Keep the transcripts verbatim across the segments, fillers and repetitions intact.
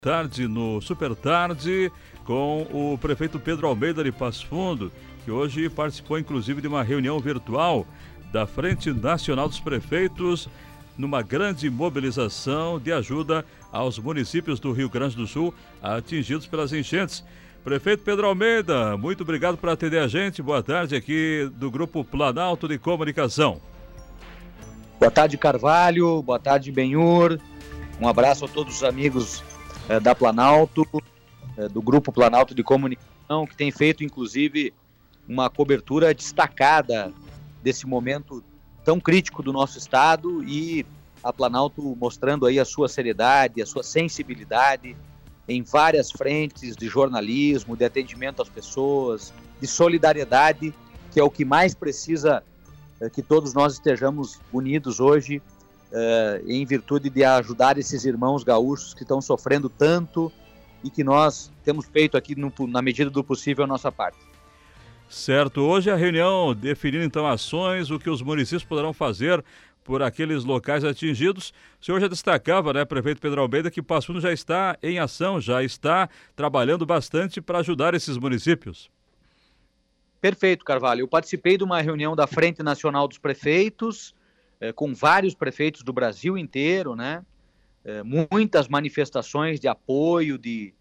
Tarde no Super Tarde com o prefeito Pedro Almeida de Passo Fundo, que hoje participou inclusive de uma reunião virtual da Frente Nacional dos Prefeitos, numa grande mobilização de ajuda aos municípios do Rio Grande do Sul atingidos pelas enchentes. Prefeito Pedro Almeida, muito obrigado por atender a gente. Boa tarde aqui do Grupo Planalto de Comunicação. Boa tarde, Carvalho. Boa tarde, Benhur. Um abraço a todos os amigos eh, da Planalto, eh, do Grupo Planalto de Comunicação, que tem feito, inclusive, uma cobertura destacada desse momento tão crítico do nosso estado, e a Planalto mostrando aí a sua seriedade, a sua sensibilidade em várias frentes de jornalismo, de atendimento às pessoas, de solidariedade, que é o que mais precisa, é, que todos nós estejamos unidos hoje, é, em virtude de ajudar esses irmãos gaúchos que estão sofrendo tanto e que nós temos feito aqui, no, na medida do possível, a nossa parte. Certo. Hoje a reunião definindo então ações, o que os municípios poderão fazer por aqueles locais atingidos. O senhor já destacava, né, prefeito Pedro Almeida, que Passo Fundo já está em ação, já está trabalhando bastante para ajudar esses municípios. Perfeito, Carvalho. Eu participei de uma reunião da Frente Nacional dos Prefeitos, eh, com vários prefeitos do Brasil inteiro, né? Eh, muitas manifestações de apoio, de,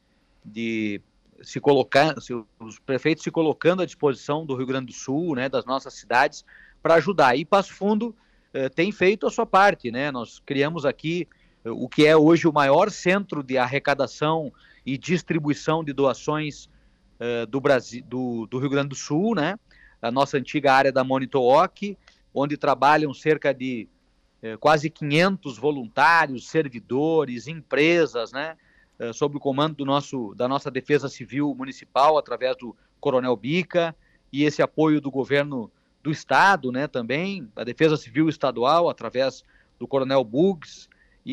de se colocar, os prefeitos se colocando à disposição do Rio Grande do Sul, né, das nossas cidades, para ajudar. E Passo Fundo eh, tem feito a sua parte, né? Nós criamos aqui eh, o que é hoje o maior centro de arrecadação e distribuição de doações eh, do Brasil, do, do Rio Grande do Sul, né? A nossa antiga área da Monitooc, onde trabalham cerca de eh, quase quinhentos voluntários, servidores, empresas, né? Eh, sob o comando do nosso, da nossa Defesa Civil Municipal, através do Coronel Bica, e esse apoio do governo do Estado, né, também, a Defesa Civil Estadual, através do Coronel Bugs,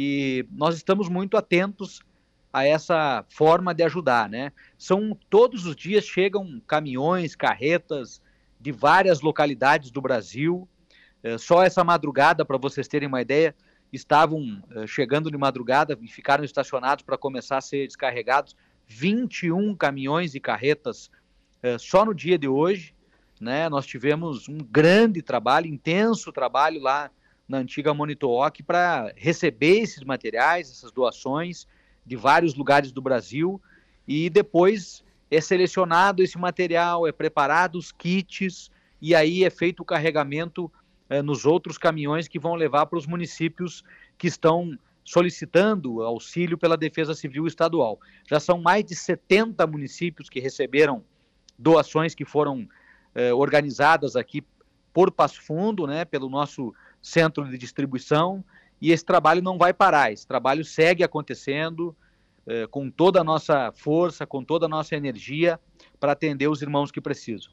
e nós estamos muito atentos a essa forma de ajudar, né? São, todos os dias chegam caminhões, carretas de várias localidades do Brasil. É, só essa madrugada, para vocês terem uma ideia, estavam é, chegando de madrugada e ficaram estacionados para começar a ser descarregados vinte e um caminhões e carretas é, só no dia de hoje. Né, nós tivemos um grande trabalho, intenso trabalho lá na antiga Monitooc para receber esses materiais, essas doações de vários lugares do Brasil, e depois é selecionado esse material, é preparado os kits, e aí é feito o carregamento é, nos outros caminhões que vão levar para os municípios que estão solicitando auxílio pela Defesa Civil Estadual. Já são mais de setenta municípios que receberam doações que foram Eh, organizadas aqui por Passo Fundo, né, pelo nosso centro de distribuição, e esse trabalho não vai parar, esse trabalho segue acontecendo eh, com toda a nossa força, com toda a nossa energia para atender os irmãos que precisam.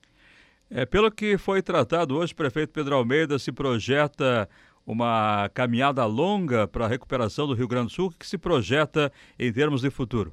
É, pelo que foi tratado hoje, prefeito Pedro Almeida, se projeta uma caminhada longa para a recuperação do Rio Grande do Sul. O que se projeta em termos de futuro?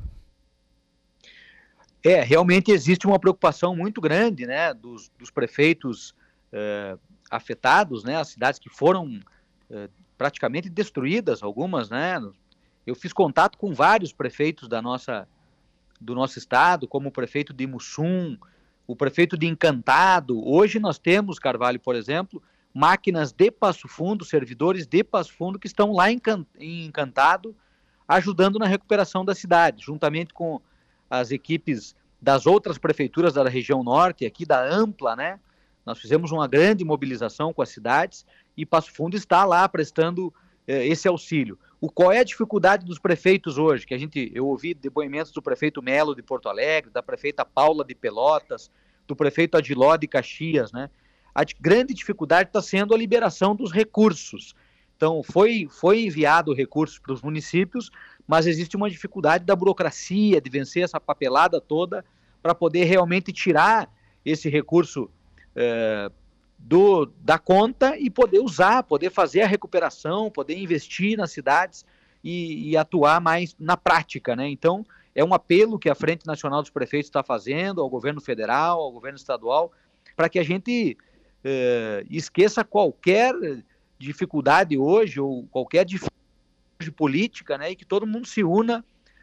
É, realmente existe uma preocupação muito grande, né, dos, dos prefeitos eh, afetados, né, as cidades que foram eh, praticamente destruídas, algumas, né. Eu fiz contato com vários prefeitos da nossa, do nosso estado, como o prefeito de Mussum, o prefeito de Encantado. Hoje nós temos, Carvalho, por exemplo, máquinas de Passo Fundo, servidores de Passo Fundo que estão lá em Encantado, ajudando na recuperação da cidade, juntamente com as equipes das outras prefeituras da região norte, aqui da Ampla, né? Nós fizemos uma grande mobilização com as cidades e Passo Fundo está lá prestando eh, esse auxílio. O, qual é a dificuldade dos prefeitos hoje? Que a gente, eu ouvi depoimentos do prefeito Melo de Porto Alegre, da prefeita Paula de Pelotas, do prefeito Adiló de Caxias, né? A de, grande dificuldade está sendo a liberação dos recursos. Então, foi, foi enviado recursos para os municípios, mas existe uma dificuldade da burocracia, de vencer essa papelada toda, para poder realmente tirar esse recurso é, do, da conta e poder usar, poder fazer a recuperação, poder investir nas cidades e, e atuar mais na prática, né? Então, é um apelo que a Frente Nacional dos Prefeitos está fazendo ao governo federal, ao governo estadual, para que a gente é, esqueça qualquer dificuldade hoje, ou qualquer dificuldade política, né, e que todo mundo se una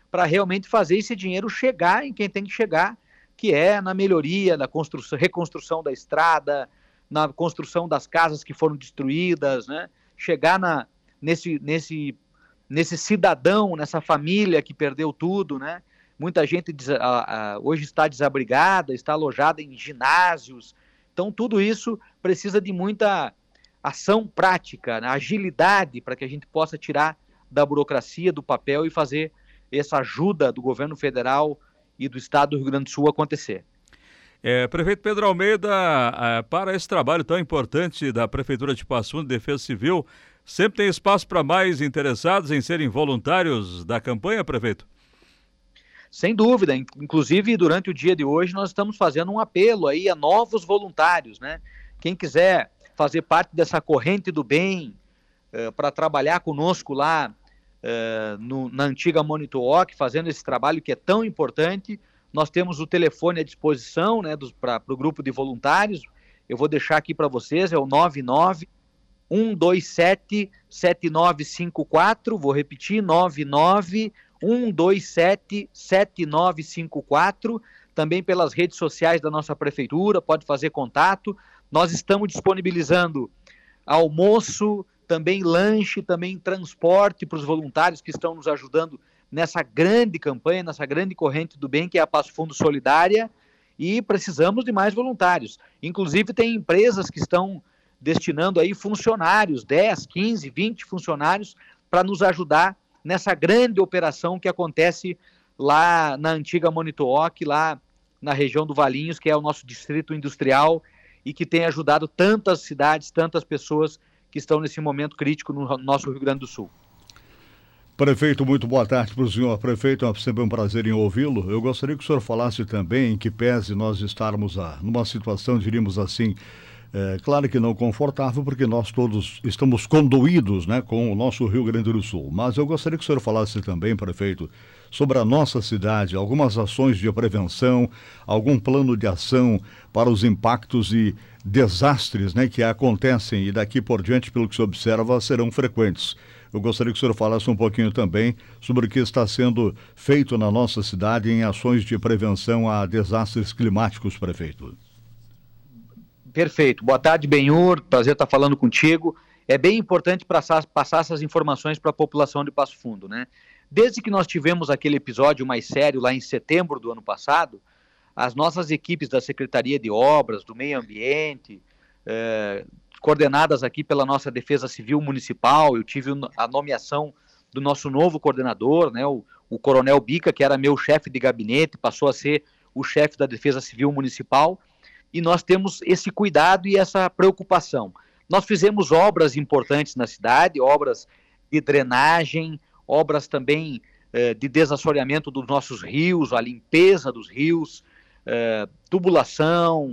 para realmente fazer esse dinheiro chegar em quem tem que chegar, que é na melhoria, na construção, reconstrução da estrada, na construção das casas que foram destruídas, né? Chegar na, nesse, nesse, nesse cidadão, nessa família que perdeu tudo, né? Muita gente a, a, hoje está desabrigada, está alojada em ginásios. Então, tudo isso precisa de muita ação prática, né? Agilidade, para que a gente possa tirar da burocracia, do papel e fazer essa ajuda do governo federal e do estado do Rio Grande do Sul acontecer. É, prefeito Pedro Almeida, é, para esse trabalho tão importante da Prefeitura de Passo Fundo, Defesa Civil, sempre tem espaço para mais interessados em serem voluntários da campanha, prefeito? Sem dúvida, inclusive durante o dia de hoje nós estamos fazendo um apelo aí a novos voluntários, né? Quem quiser fazer parte dessa corrente do bem, uh, para trabalhar conosco lá uh, no, na antiga Monitoc, fazendo esse trabalho que é tão importante, nós temos o telefone à disposição, né, para o grupo de voluntários. Eu vou deixar aqui para vocês, é o nove nove um dois sete sete nove cinco quatro, vou repetir, nove nove um dois sete sete nove cinco quatro, também pelas redes sociais da nossa prefeitura, pode fazer contato. Nós estamos disponibilizando almoço, também lanche, também transporte para os voluntários que estão nos ajudando nessa grande campanha, nessa grande corrente do bem que é a Passo Fundo Solidária, e precisamos de mais voluntários. Inclusive tem empresas que estão destinando aí funcionários, dez, quinze, vinte funcionários para nos ajudar nessa grande operação que acontece lá na antiga Monitoc, lá na região do Valinhos, que é o nosso distrito industrial e que tem ajudado tantas cidades, tantas pessoas que estão nesse momento crítico no nosso Rio Grande do Sul. Prefeito, muito boa tarde para o senhor. Prefeito, é sempre um prazer em ouvi-lo. Eu gostaria que o senhor falasse também, em que pese nós estarmos ah, numa situação, diríamos assim, é, claro que não confortável, porque nós todos estamos condoídos, né, com o nosso Rio Grande do Sul. Mas eu gostaria que o senhor falasse também, prefeito, sobre a nossa cidade, algumas ações de prevenção, algum plano de ação para os impactos e desastres, né, que acontecem e daqui por diante, pelo que se observa, serão frequentes. Eu gostaria que o senhor falasse um pouquinho também sobre o que está sendo feito na nossa cidade em ações de prevenção a desastres climáticos, prefeito. Perfeito. Boa tarde, Benhur. Prazer estar falando contigo. É bem importante passar, passar essas informações para a população de Passo Fundo, né? Desde que nós tivemos aquele episódio mais sério lá em setembro do ano passado, as nossas equipes da Secretaria de Obras, do Meio Ambiente, eh, coordenadas aqui pela nossa Defesa Civil Municipal, eu tive a nomeação do nosso novo coordenador, né, o, o Coronel Bica, que era meu chefe de gabinete, passou a ser o chefe da Defesa Civil Municipal, e nós temos esse cuidado e essa preocupação. Nós fizemos obras importantes na cidade, obras de drenagem, obras também eh, de desassoreamento dos nossos rios, a limpeza dos rios, eh, tubulação,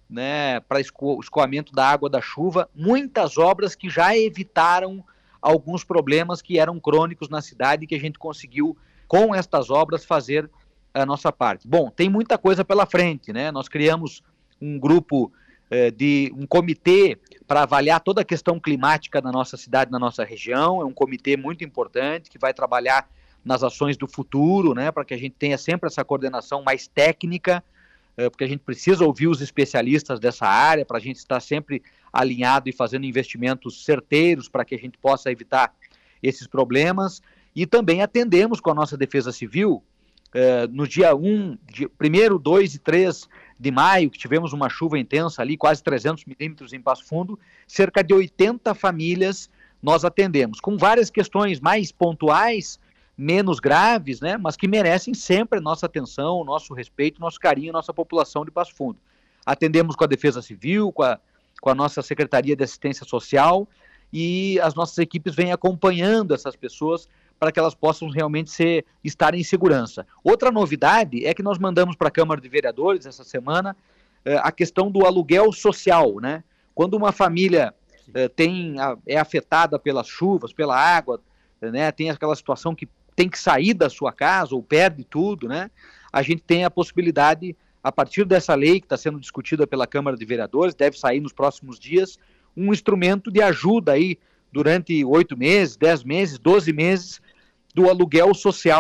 né, para esco escoamento da água da chuva, muitas obras que já evitaram alguns problemas que eram crônicos na cidade e que a gente conseguiu, com estas obras, fazer a nossa parte. Bom, tem muita coisa pela frente, né? Nós criamos um grupo, eh, de um comitê para avaliar toda a questão climática na nossa cidade, na nossa região. É um comitê muito importante que vai trabalhar nas ações do futuro, né, para que a gente tenha sempre essa coordenação mais técnica, porque a gente precisa ouvir os especialistas dessa área, para a gente estar sempre alinhado e fazendo investimentos certeiros para que a gente possa evitar esses problemas. E também atendemos com a nossa Defesa Civil, eh, no dia um, primeiro, dois e três de maio, que tivemos uma chuva intensa ali, quase trezentos milímetros em Passo Fundo, cerca de oitenta famílias nós atendemos, com várias questões mais pontuais, menos graves, né, mas que merecem sempre a nossa atenção, o nosso respeito, nosso carinho, a nossa população de Passo Fundo. Atendemos com a Defesa Civil, com a, com a nossa Secretaria de Assistência Social, e as nossas equipes vêm acompanhando essas pessoas para que elas possam realmente ser, estar em segurança. Outra novidade é que nós mandamos para a Câmara de Vereadores essa semana eh, a questão do aluguel social, né? Quando uma família eh, tem, a, é afetada pelas chuvas, pela água, né, tem aquela situação que tem que sair da sua casa ou perde tudo, né? A gente tem a possibilidade, a partir dessa lei que está sendo discutida pela Câmara de Vereadores, deve sair nos próximos dias, um instrumento de ajuda aí durante oito meses, dez meses, doze meses do aluguel social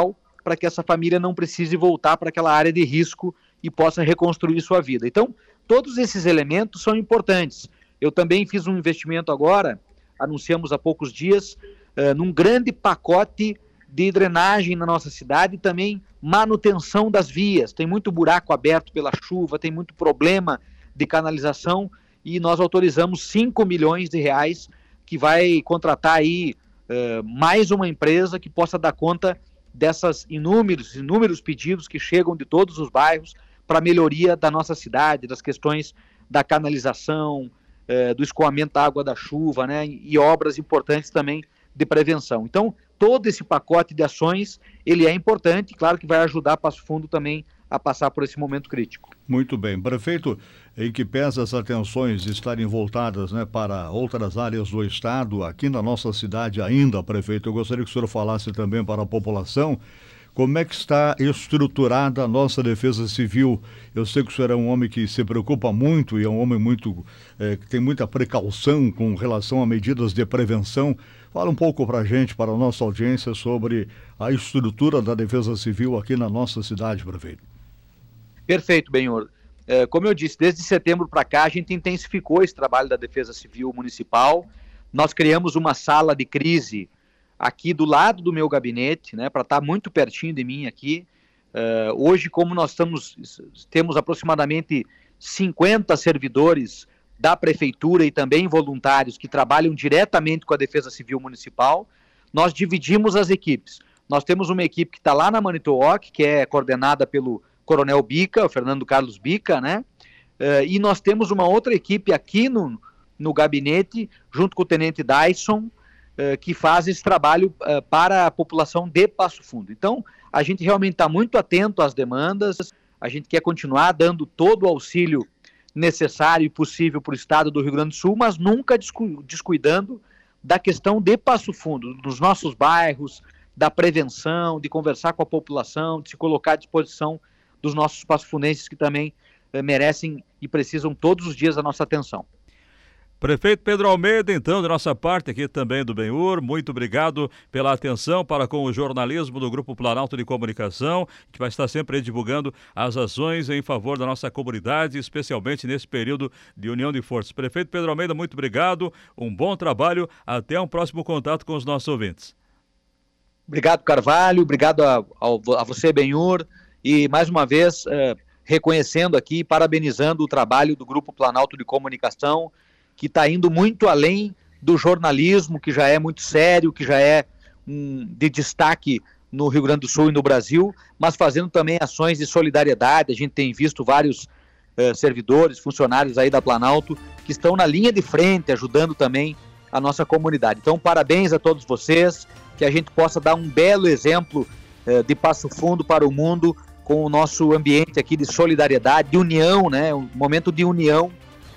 para que essa família não precise voltar para aquela área de risco e possa reconstruir sua vida. Então, todos esses elementos são importantes. Eu também fiz um investimento agora, anunciamos há poucos dias, uh, num grande pacote de drenagem na nossa cidade e também manutenção das vias. Tem muito buraco aberto pela chuva, tem muito problema de canalização e nós autorizamos cinco milhões de reais que vai contratar aí uh, mais uma empresa que possa dar conta dessas inúmeros, inúmeros pedidos que chegam de todos os bairros para melhoria da nossa cidade, das questões da canalização, uh, do escoamento da água da chuva, né, e obras importantes também de prevenção. Então, todo esse pacote de ações, ele é importante, claro que vai ajudar Passo Fundo também a passar por esse momento crítico. Muito bem. Prefeito, em que pese as atenções estarem voltadas, né, para outras áreas do estado, aqui na nossa cidade ainda, prefeito, eu gostaria que o senhor falasse também para a população como é que está estruturada a nossa defesa civil. Eu sei que o senhor é um homem que se preocupa muito e é um homem muito é, que tem muita precaução com relação a medidas de prevenção. Fala um pouco para a gente, para a nossa audiência, sobre a estrutura da defesa civil aqui na nossa cidade, prefeito. Perfeito, Benhor. É, como eu disse, desde setembro para cá a gente intensificou esse trabalho da defesa civil municipal. Nós criamos uma sala de crise aqui do lado do meu gabinete, né, para estar muito pertinho de mim aqui. Uh, hoje, como nós estamos, temos aproximadamente cinquenta servidores da prefeitura e também voluntários que trabalham diretamente com a Defesa Civil Municipal, nós dividimos as equipes. Nós temos uma equipe que está lá na Manitowoc, que é coordenada pelo Coronel Bica, o Fernando Carlos Bica, né? Uh, e nós temos uma outra equipe aqui no, no gabinete, junto com o Tenente Dyson, que faz esse trabalho uh, para a população de Passo Fundo. Então, a gente realmente está muito atento às demandas, a gente quer continuar dando todo o auxílio necessário e possível para o estado do Rio Grande do Sul, mas nunca descu- descuidando da questão de Passo Fundo, dos nossos bairros, da prevenção, de conversar com a população, de se colocar à disposição dos nossos passofundenses que também uh, merecem e precisam todos os dias da nossa atenção. Prefeito Pedro Almeida, então, de nossa parte aqui também do Benhur, muito obrigado pela atenção para com o jornalismo do Grupo Planalto de Comunicação, que vai estar sempre divulgando as ações em favor da nossa comunidade, especialmente nesse período de união de forças. Prefeito Pedro Almeida, muito obrigado, um bom trabalho, até um próximo contato com os nossos ouvintes. Obrigado, Carvalho, obrigado a, a, a você, Benhur, e mais uma vez eh, reconhecendo aqui, parabenizando o trabalho do Grupo Planalto de Comunicação, que está indo muito além do jornalismo, que já é muito sério, que já é um, de destaque no Rio Grande do Sul e no Brasil, mas fazendo também ações de solidariedade. A gente tem visto vários uh, servidores, funcionários aí da Planalto, que estão na linha de frente, ajudando também a nossa comunidade. Então, parabéns a todos vocês, que a gente possa dar um belo exemplo uh, de Passo Fundo para o mundo, com o nosso ambiente aqui de solidariedade, de união, né? Um momento de união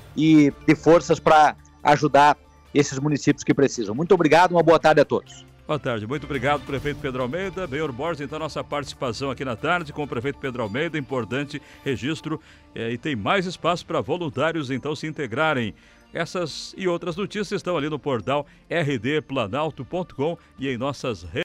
e de forças para ajudar esses municípios que precisam. Muito obrigado, uma boa tarde a todos. Boa tarde, muito obrigado, prefeito Pedro Almeida. Benhur Borges, então, nossa participação aqui na tarde com o prefeito Pedro Almeida, importante registro, é, e tem mais espaço para voluntários, então, se integrarem. Essas e outras notícias estão ali no portal r d planalto ponto com e em nossas redes.